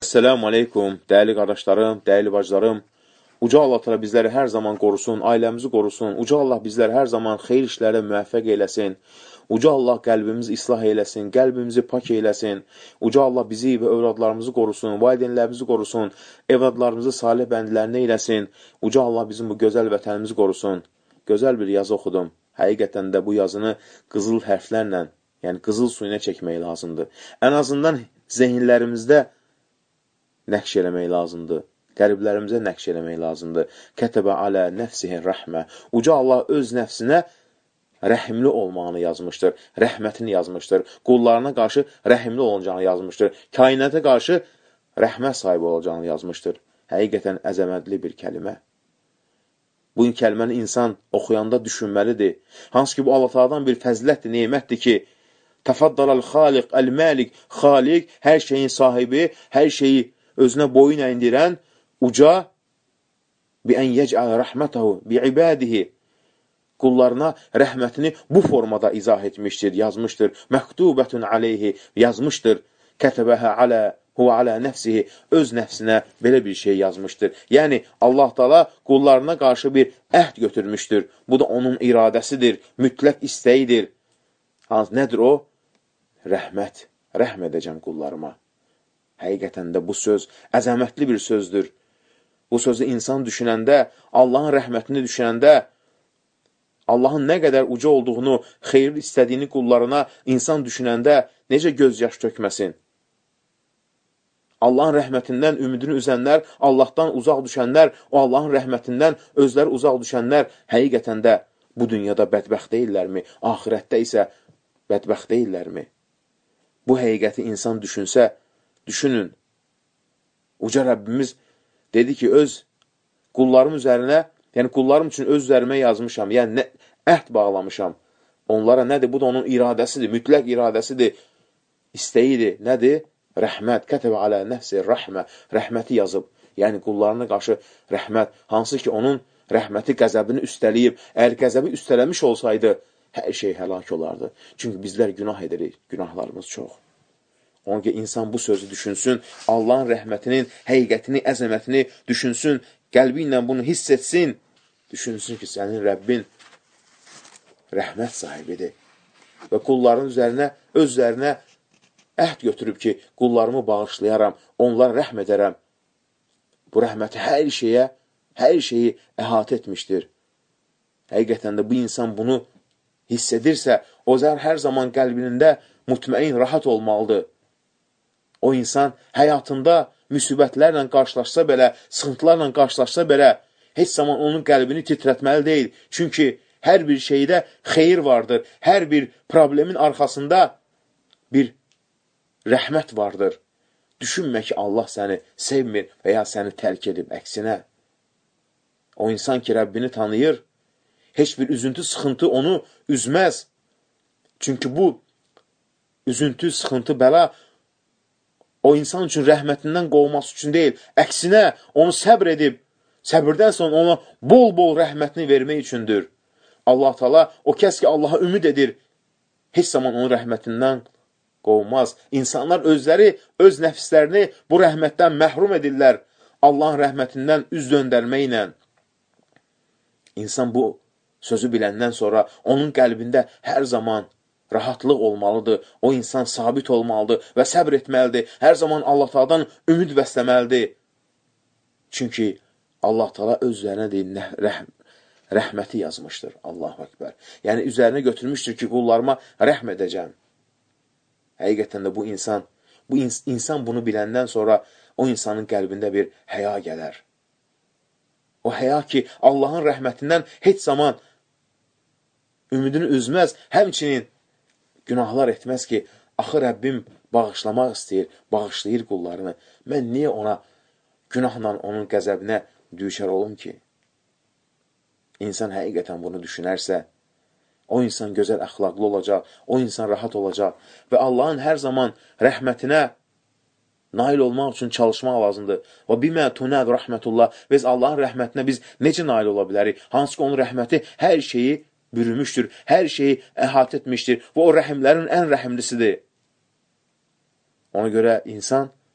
Esselamu aleykum, dəyərli qardaşlarım, dəyərli bacılarım. Uca Allah təala bizləri hər zaman qorusun, ailəmizi qorusun. Uca Allah bizləri hər zaman xeyir işlərə müvəffəq eyləsin. Uca Allah qəlbimizi islah eyləsin, qəlbimizi pak eyləsin. Uca Allah bizi və övladlarımızı qorusun, valideynlərimizi qorusun, evladlarımızı salih bəndlərinə eyləsin. Uca Allah bizim bu gözəl vətənimizi qorusun. Gözəl bir yazı oxudum. Həqiqətən də bu yazını qızıl hərflərlə, yəni qızıl suyuna çəkmək lazımdır. Ən azından zehinlərimizdə nəqş eləmək lazımdır. Qəlblərimizə nəqş eləmək lazımdır. Kətəbə alə nəfsihi rəhmə. Uca Allah öz nəfsinə rəhimli olmağını yazmışdır. Rəhmətini yazmışdır. Qullarına qarşı rəhimli olacağını yazmışdır. Kainata qarşı rəhmət sahibi olacağını yazmışdır. Həqiqətən əzəmətli bir kəlimə. Bu kəlməni insan oxuyanda düşünməlidir. Hansı ki, bu Allah-Taala'dan bir fəzilətdir, nemətdir ki, təfaddalal xaliq, əl-məlik, xaliq, hər şeyin sahibi, hər şeyi özünə boyun əyindirən, uca, bi ən yec'al rəhmətəhu bi ibadihi, qullarına rəhmətini bu formada izah etmişdir, yazmışdır. Məktubətun aleyhi, yazmışdır. Kətəbəhə alə, huvə alə nəfsihi, öz nəfsinə belə bir şey yazmışdır. Yəni, Allah Taala qullarına qarşı bir əhd götürmüşdür. Bu da onun iradəsidir, mütləq istəyidir. Nədir o? Rəhmət, rəhm edəcəm qullarıma. Həqiqətən də bu söz əzəmətli bir sözdür. Bu sözü insan düşünəndə, Allahın rəhmətini düşünəndə, Allahın nə qədər uca olduğunu, xeyir istədiyini qullarına insan düşünəndə necə göz yaş tökməsin? Allahın rəhmətindən ümidini üzənlər, Allahdan uzaq düşənlər, o Allahın rəhmətindən özləri uzaq düşənlər həqiqətən də bu dünyada bədbəxt deyillərmi? Ahirətdə isə bədbəxt deyillərmi? Bu həqiqəti insan düşünsə, düşünün, uca Rəbbimiz dedi ki, öz qullarım üzərinə, yəni qullarım üçün öz üzərimə yazmışam, yəni əhd bağlamışam. Onlara nədir? Bu da onun iradəsidir, mütləq iradəsidir, istəyidir. Nədir? Rəhmət, kətəbə alə nəfsi rəhmə, rəhməti yazıb. Yəni qullarına qarşı rəhmət, hansı ki, onun rəhməti qəzəbini üstələyib. Əgər qəzəbi üstələmiş olsaydı, hər şey həlak olardı. Çünki bizlər günah edirik, günahlarımız çox. Onun ki, insan bu sözü düşünsün, Allahın rəhmətinin həqiqətini, əzəmətini düşünsün, qəlbi ilə bunu hiss etsin, düşünsün ki, sənin Rəbbin rəhmət sahibidir. Və qulların üzərinə, öz üzərinə əhd götürüb ki, qullarımı bağışlayaram, onlara rəhm edərəm. Bu rəhməti hər şeyi əhatə etmişdir. Həqiqətən də bu insan bunu hiss edirsə, o hər zaman qəlbində mutməin, rahat olmalıdır. O insan həyatında müsibətlərlə qarşılaşsa belə, sıxıntılarla qarşılaşsa belə, heç zaman onun qəlbini titrətməli deyil. Çünki hər bir şeydə xeyir vardır. Hər bir problemin arxasında bir rəhmət vardır. Düşünmə ki, Allah səni sevmir və ya səni tərk edib, əksinə. O insan ki, Rəbbini tanıyır, heç bir üzüntü, sıxıntı onu üzməz. Çünki bu üzüntü, sıxıntı, bəla o insan üçün rəhmətindən qovması üçün deyil. Əksinə, onu səbr edib, səbirdən sonra ona bol-bol rəhmətini vermək üçündür. Allah Taala o kəs ki, Allaha ümid edir, heç zaman onun rəhmətindən qovmaz. İnsanlar özləri, öz nəfslərini bu rəhmətdən məhrum edirlər. Allahın rəhmətindən üz döndərməklə. İnsan bu sözü biləndən sonra onun qəlbində hər zaman rahatlıq olmalıdır. O insan sabit olmalıdır və səbr etməlidir. Hər zaman Allah Taala'dan ümid bəsləməlidir. Çünki Allah Taala öz üzərinə deyil, rəhməti yazmışdır. Allahu Ekber. Yəni, üzərinə götürmüşdür ki, qullarıma rəhm edəcəm. Həqiqətən də bu insan bunu biləndən sonra o insanın qəlbində bir həya gələr. O həya ki, Allahın rəhmətindən heç zaman ümidini üzməz, həmçinin günahlar etməz ki, axı Rəbbim bağışlamaq istəyir, bağışlayır qullarını. Mən niyə ona günahla onun qəzəbinə düşər olum ki? İnsan həqiqətən bunu düşünərsə, o insan gözəl əxlaqlı olacaq, o insan rahat olacaq və Allahın hər zaman rəhmətinə nail olmaq üçün çalışmaq lazımdır. Və bimə tunəd rəhmətullah, biz Allahın rəhmətinə biz necə nail ola bilərik? Hansı ki, onun rəhməti hər şeyi bürümüşdür, hər şeyi əhatə etmişdir və o rəhimlərin ən rəhimlisidir. Ona görə insan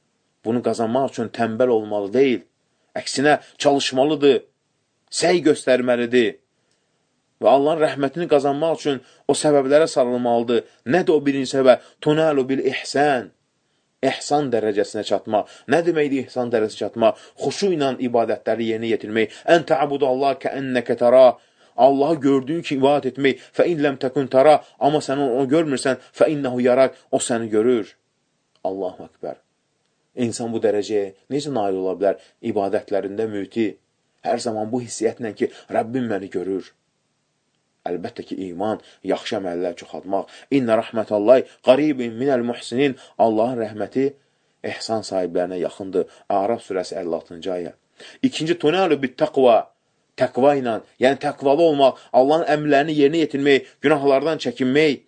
bunu qazanmaq üçün tənbəl olmalı deyil. Əksinə, çalışmalıdır, səy göstərməlidir. Və Allahın rəhmətini qazanmaq üçün o səbəblərə sarılmalıdır. Nədir o birinci səbəb? Tunalu bil ihsan. İhsan dərəcəsinə çatmaq. Nə deməkdir ihsan dərəcəsinə çatmaq? Xuşu ilə ibadətləri yerinə yetirmək. Ən təabudallah kəənnəkə tərə. Allahı gördüyün ki, ibadət etmək. Fə in ləm təkun tərə. Amma sən onu görmürsən. Fə innəhu yarak. O səni görür. Allahu Ekber. İnsan bu dərəcəyə necə nail ola bilər? İbadətlərində müti. Hər zaman bu hissiyyətlə ki, Rəbbim məni görür. Əlbəttə ki, iman, yaxşı əməllər çoxaltmaq. İnnə rəhmətallahi qaribin minəl muhsinin. Allahın rəhməti ihsan sahiblərinə yaxındır. Ərəf surəsi 56-cı ayə. İkinci, tunalu bit təqva. Təqva ilə, yəni təqvalı olmaq, Allahın əmrlərini yerinə yetirmək, günahlardan çəkinmək,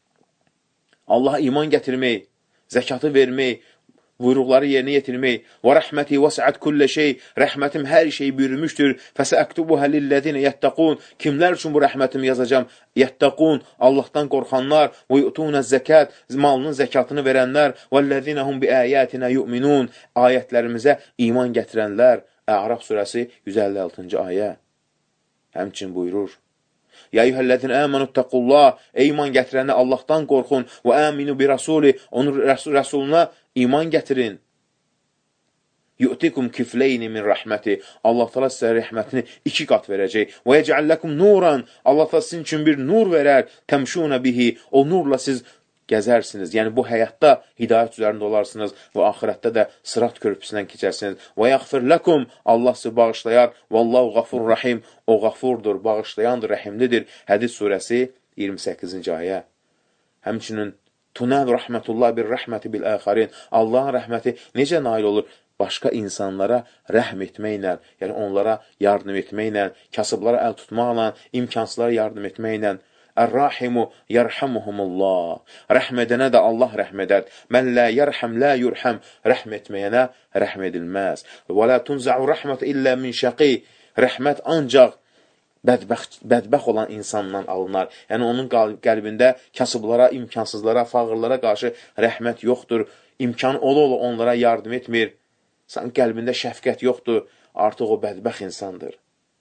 Allaha iman gətirmək, zəkatı vermək, buyruqları yerinə yetirmək. Və rəhməti vəsiət kullə şey. Rəhmətim hər şeyi bürümüşdür. Fəsəəktubuhə lilləzinə yəttəqun. Kimlər üçün bu rəhmətimi yazacam? Yəttəqun. Allahdan qorxanlar. Və yu'tunə zəkat. Malının zəkatını verənlər. Vəlləzinə hum bi əyətinə yu'minun. Ayətlərimizə iman gətirənlər. Ərəf surəsi 156-cı ayə. Həmçin buyurur. Ya eyyuhəllezine amanu taqullah. Ey iman gətirənlər, Allahdan qorxun. Və aminu bi rasuli. Onun rəsuluna iman gətirin. Yu'tikum kifleyni min rəhməti. Allah təala sizə rəhmətini 2 qat verəcək. Və yec'alləkum nuran. Allah təala sizin üçün bir nur verər. Təmşuna bihi. O nurla siz gəzərsiniz. Yəni bu həyatda hidayət üzərində olarsınız və axirətdə də sırat körpüsündən keçərsiniz. Və yaghfir lakum. Allah sizi bağışlayar. Vallahu gafur rahim. O gafurdur, bağışlayandır, rəhimlidir. Hədis surəsi 28-ci ayə. Həmçinin tunal rəhmətullah bir rəhməti bil əxərin. Allahın rəhməti necə nail olur? Başqa insanlara rəhm etməklə, yəni onlara yardım etməklə, kasıblara əl tutmaqla, imkansızlara yardım etməklə. Ər-Rahimu yərhamuhumullah. Rəhm edənə də Allah rəhm edər. Mən lə yərhəm, lə yürhəm. Rəhm etməyənə rəhm edilməz. Və lə tunza'u rəhmət illə min şəqi. Rəhmət ancaq bədbəxt olan insandan alınar. Yəni onun qəlbində kasıblara, imkansızlara, fağırlara qarşı rəhmət yoxdur. İmkan ola-ola onlara yardım etmir. Sən qəlbində şəfqət yoxdur. Artıq o bədbəxt insandır.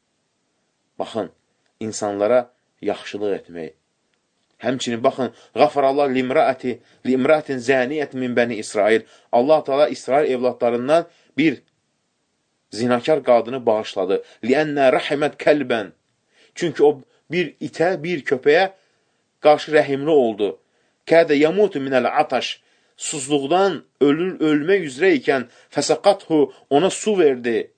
Baxın, insanlara yaxşılıq etmək. Həmçinin baxın, Qafarallah limra'atin zaniyyət min bəni İsrail. Allah Teala İsrail evladlarından bir zinakar qadını bağışladı. Liənnə rəhimət kəlbən. Çünki o bir itə, bir köpəyə qarşı rəhimli oldu. Kədə yamutu minəl ataş. Susluqdan ölmək üzrə ikən fəsəqathu, ona su verdi.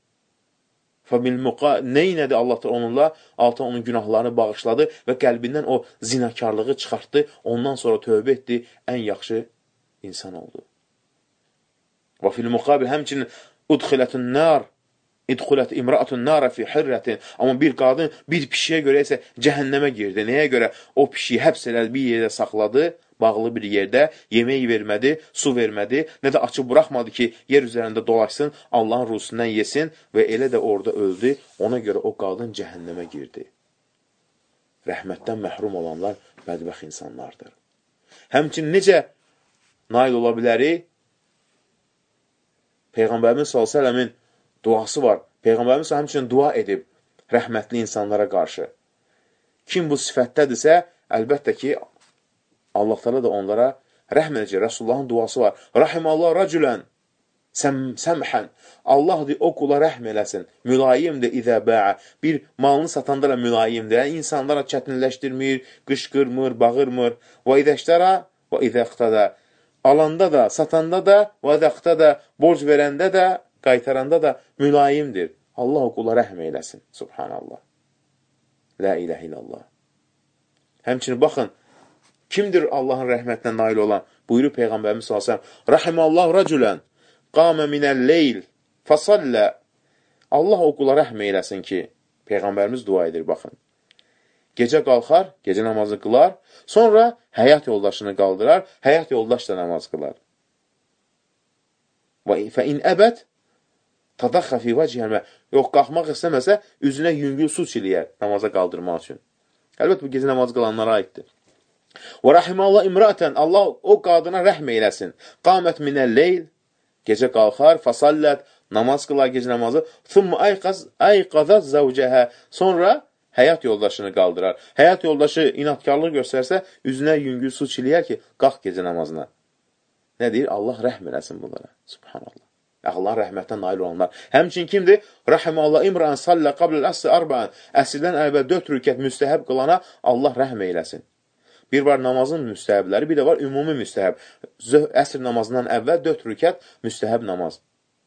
Neynədi Allah onunla? Allah onun günahlarını bağışladı və qəlbindən o zinakarlığı çıxartdı. Ondan sonra tövbə etdi. Ən yaxşı insan oldu. Və fil muqabil həmçinin udxilətun nar. İdxulət imra'atun nara fi hirrətin. Amma bir qadın bir pişiyə görə isə cəhənnəmə girdi. Nəyə görə? O pişiyi həbs elədi, bir yerdə saxladı, bağlı bir yerdə, yemək vermədi, su vermədi, nə də açıb buraxmadı ki, yer üzərində dolaşsın, Allahın ruhusundan yesin və elə də orada öldü. Ona görə o qadın cəhənnəmə girdi. Rəhmətdən məhrum olanlar bədbəxt insanlardır. Həmçinin necə nail ola bilərik? Peyğəmbərimiz s.ə.v-in duası var. Peyğəmbərimiz həmçinin dua edib rəhmətli insanlara qarşı. Kim bu sifətdədirsə, əlbəttə ki, Allah təala da onlara rəhm edəcək. Rəsulullahın duası var. Rahimallah rəculən səmhən. Allah o qula rəhm eləsin. Mülayimdir izə bəə. Bir malını satanda da mülayimdir. Yəni, insanlara çətinləşdirmir, qışqırmır, bağırmır. Və idəşdərə və idəqdə. Alanda da, satanda da, və idəqdə də, borc verəndə də, qaytaranda da mülayimdir. Allah o qula rəhm eləsin. Subhanallah. La ilahe illallah. Həmçinin baxın, kimdir Allahın rəhmətinə nail olan? Buyurur Peyğəmbərimiz s.ə.v. Rahimallahu rəculən qamə minəl-leyl fəsallə. Allah o qula rəhm eləsin ki, Peyğəmbərimiz dua edir, baxın. Gecə qalxar, gecə namazı qılar, sonra həyat yoldaşını qaldırar, həyat yoldaş da namaz qılar. Fə in əbəd tadaxxa fi vəcihəmə. Yox, qalxmaq istəməsə, üzünə yüngül su çiliyər namaza qaldırmaq üçün. Əlbəttə, bu gecə namaz qılanlara aiddir. Və rahimallah imra'atan. Allah o qadına rəhm eyləsin. Qamət minəl-leyl. Gecə qalxar, fasallət, namaz qılar gecə namazı, thumma ayqazat zawjaha. Sonra həyat yoldaşını qaldırar. Həyat yoldaşı inatkarlıq göstərsə, üzünə yüngül su çiləyər ki, qalx gecə namazına. Nə deyir? Allah rəhm eləsin bunlara. Subhanallah. Allahın rəhmətdən nail olanlar. Həmçin kimdir? Rahimallah imran sallə qabləl əsr arba'an. Əsrdən əvvəl 4 rükət müstəhəb qılana Allah rəhm eyləsin. Bir var namazın müstəhəbləri, bir də var ümumi müstəhəb. Əsr namazından əvvəl 4 rükət müstəhəb namaz.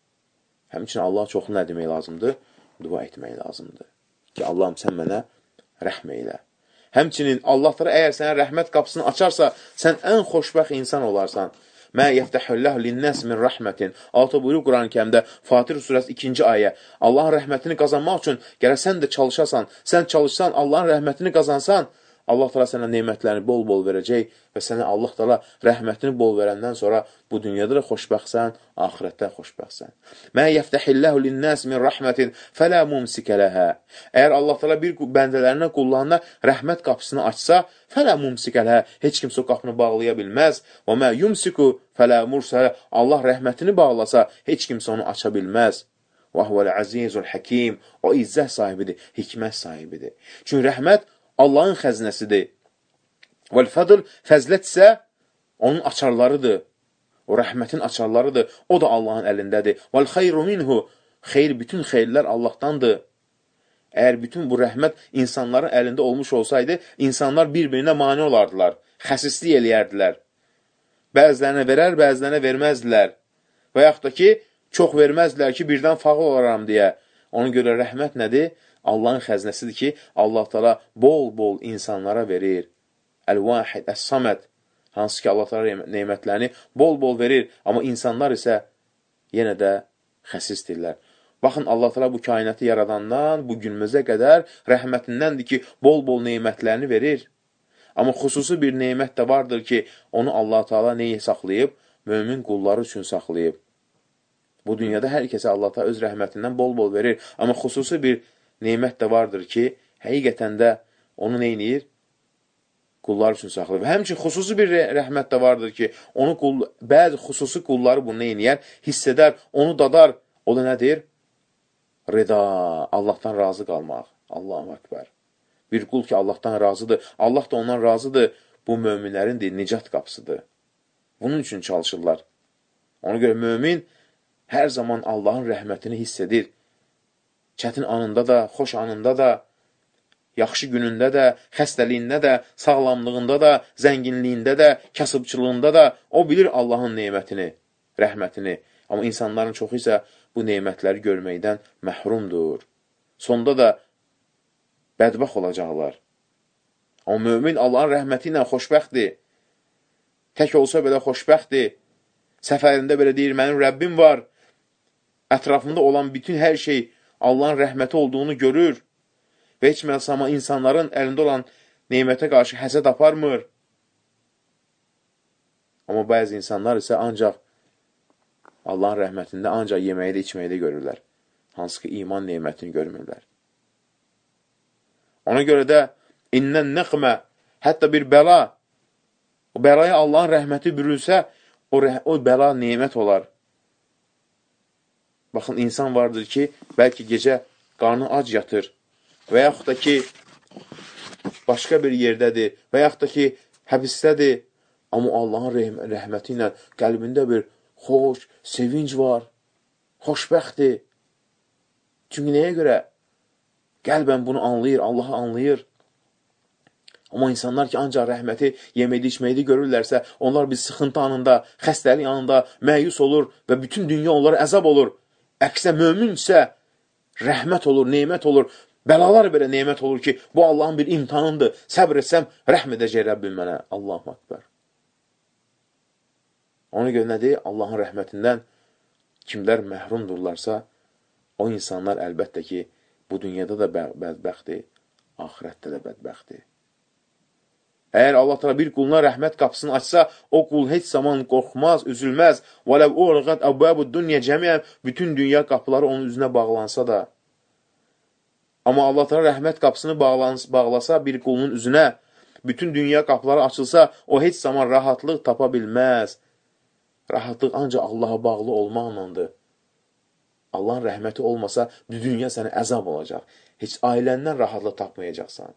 Həmçin Allah çoxlu nə demək lazımdır? Dua etmək lazımdır. Ki Allahım sən mənə rəhm eylə. Həmçinin Allah əgər sənə rəhmət qapısını açarsa, sən ən xoşbəxt insan olarsan. Mə yəftəhulləhu linnəs min rəhmətin. Altı buyurur Quran-ı Kərimdə, Fatir surəsi 2-ci ayə. Allahın rəhmətini qazanmaq üçün gərək sən də çalışasan. Sən çalışsan, Allahın rəhmətini qazansan, Allah təala sənə nemətlərini bol-bol verəcək və sənə Allah təala rəhmətini bol verəndən sonra bu dünyada da xoşbəxtsən, axirətdə xoşbəxtsən. Mə yəftəhilləhu linnəs min rəhmətin fələ mumsikə ləhə. Əgər Allah təala bir bəndələrinə, qullarına rəhmət qapısını açsa, fələ mumsikə ləhə. Heç kimsə o qapını bağlaya bilməz. Və mə yumsiku fələ mursələ. Allah rəhmətini bağlasa, heç kimsə onu aça bilməz. Və huvəl əzizul həkim. O izzət sahibidir, hikmət sahibidir. Çünki rəhmət Allahın xəzinəsidir. Vəl-fədl, fəzlət isə onun açarlarıdır. O rəhmətin açarlarıdır. O da Allahın əlindədir. Vəl-xeyru minhu, xeyr, bütün xeyirlər Allahdandır. Əgər bütün bu rəhmət insanların əlində olmuş olsaydı, insanlar bir-birinə mane olardılar. Xəsislik eləyərdilər. Bəzilərinə verər, bəzilərinə verməzdilər. Və yaxud da ki, çox verməzdilər ki, birdən fağıl olaram deyə. Ona görə rəhmət nədir? Allahın xəzinəsidir ki, Allah təala bol-bol insanlara verir. Əl-Vahid, Əs-Saməd, hansı ki, Allah təala nemətlərini bol-bol verir, amma insanlar isə yenə də xəsisdirlər. Baxın, Allah təala bu kainatı yaradandan bu günümüzə qədər rəhmətindəndir ki, bol-bol nemətlərini verir. Amma xüsusi bir nemət də vardır ki, onu Allah təala neyə saxlayıb? Mömin qulları üçün saxlayıb. Bu dünyada hər kəsə Allah təala öz rəhmətindən bol-bol verir, amma xüsusi bir nemət də vardır ki, həqiqətən də onu neynir? Qullar üçün saxlayır. Həmçin xüsusi bir rəhmət də vardır ki, onu bəzi xüsusi qulları bunu neyniyər? Hiss edər, onu dadar. O da nədir? Rida, Allahdan razı qalmaq. Allahu Ekber. Bir qul ki, Allahdan razıdır. Allah da ondan razıdır. Bu möminlərin nicat qapısıdır. Bunun üçün çalışırlar. Ona görə mömin hər zaman Allahın rəhmətini hiss edir. Çətin anında da, xoş anında da, yaxşı günündə də, xəstəliyində də, sağlamlığında da, zənginliyində də, kasıbçılığında da o bilir Allahın nemətini, rəhmətini. Amma insanların çoxu isə bu nemətləri görməkdən məhrumdur. Sonda da bədbəxt olacaqlar. Amma mömin Allahın rəhməti ilə xoşbəxtdir. Tək olsa belə xoşbəxtdir. Səfərində belə deyir, mənim Rəbbim var. Ətrafında olan bütün hər şey Allahın rəhməti olduğunu görür və heç məsama insanların əlində olan neymətə qarşı həsəd aparmır. Amma bəzi insanlar isə ancaq Allahın rəhmətində ancaq yeməyi də içməyi də görürlər. Hansı ki, iman neymətini görmürlər. Ona görə də innən nəqmə, hətta bir bəla, o bəlaya Allahın rəhməti bürünsə, o bəla neymət olar. Baxın, insan vardır ki, bəlkə gecə qarnı ac yatır və yaxud da ki, başqa bir yerdədir və yaxud da ki, həbisdədir. Amma Allahın rəhməti ilə qəlbində bir xoş, sevinc var, xoşbəxtdir. Çünki nəyə görə? Qəlbən bunu anlayır, Allahı anlayır. Amma insanlar ki, ancaq rəhməti yeməkdə, içməkdə görürlərsə, onlar bir sıxıntı anında, xəstəlik anında məyus olur və bütün dünya onlara əzab olur. Əksə, mömin isə rəhmət olur, neymət olur. Bəlalar belə neymət olur ki, bu Allahın bir imtihanındır. Səbr etsəm, rəhm edəcək Rəbbim mənə. Allahu Akbar. Ona görə nədir? Allahın rəhmətindən kimlər məhrumdurlarsa, o insanlar əlbəttə ki, bu dünyada da bədbəxtdir, axirətdə də bədbəxtdir. Əgər Allah təala bir quluna rəhmət qapısını açsa, o qul heç zaman qorxmaz, üzülməz. وَلَوْ اُغْلَقَتْ أَبْوَابُ الدُّنْيَا جَمِيعًا. Bütün dünya qapıları onun üzünə bağlansa da. Amma Allah təala rəhmət qapısını bağlasa bir qulunun üzünə, bütün dünya qapıları açılsa, o heç zaman rahatlıq tapa bilməz. Rahatlıq ancaq Allaha bağlı olmaqlandır. Allahın rəhməti olmasa, dünya sənə əzab olacaq. Heç ailəndən rahatlıq tapmayacaqsan.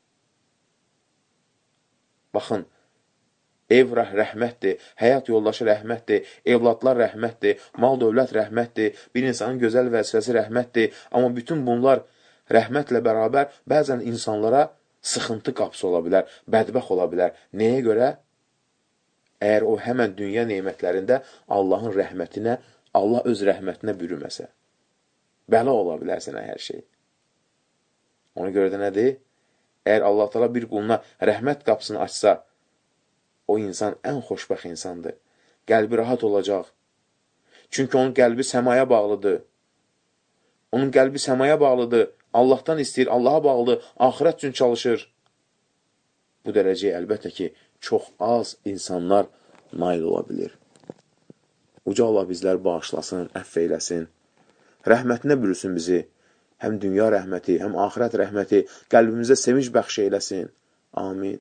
Baxın, ev rəhmətdir, həyat yoldaşı rəhmətdir, evladlar rəhmətdir, mal-dövlət rəhmətdir, bir insanın gözəl vəzifəsi rəhmətdir. Amma bütün bunlar rəhmətlə bərabər bəzən insanlara sıxıntı qapısı ola bilər, bədbəxt ola bilər. Nəyə görə? Əgər o həmən dünya nemətlərində Allahın rəhmətinə, Allah öz rəhmətinə bürüməsə. Bəla ola bilər sənə hər şey. Ona görə də nədir? Əgər Allah Teala bir quluna rəhmət qapısını açsa, o insan ən xoşbəxt insandır. Qəlbi rahat olacaq. Çünki onun qəlbi səmaya bağlıdır. Onun qəlbi səmaya bağlıdır. Allahdan istəyir, Allaha bağlıdır, axirət üçün çalışır. Bu dərəcəyə əlbəttə ki, çox az insanlar nail ola bilir. Uca Allah bizlər bağışlasın, əfv eyləsin. Rəhmətinə bürüsün bizi. Həm dünya rəhməti, həm axirət rəhməti qəlbimizə sevinç bəxş eyləsin. Amin.